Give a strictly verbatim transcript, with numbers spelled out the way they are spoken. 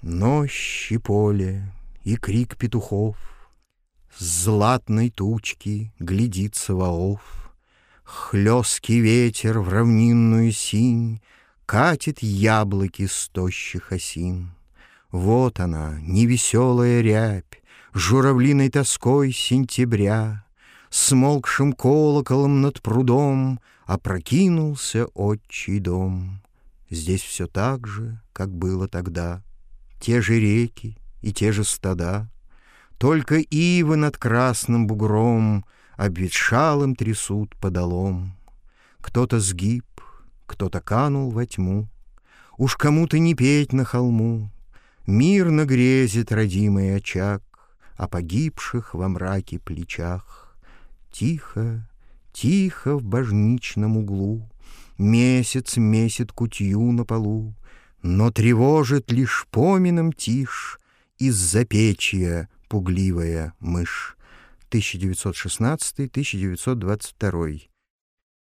Нощь и поле, и крик петухов, с златной тучки глядит Саваоф. Хлесткий ветер в равнинную синь катит яблоки с тощих осин. Вот она, невеселая рябь, журавлиной тоской сентября. Смолкшим колоколом над прудом опрокинулся отчий дом. Здесь все так же, как было тогда, те же реки и те же стада, только ивы над красным бугром обветшалым трясут подолом. Кто-то сгиб, кто-то канул во тьму, уж кому-то не петь на холму. Мирно грезит родимый очаг о погибших во мраке плечах. Тихо, тихо в божничном углу месяц месит кутью на полу, но тревожит лишь помином тишь из-за печья пугливая мышь. тысяча девятьсот шестнадцатый — тысяча девятьсот двадцать второй.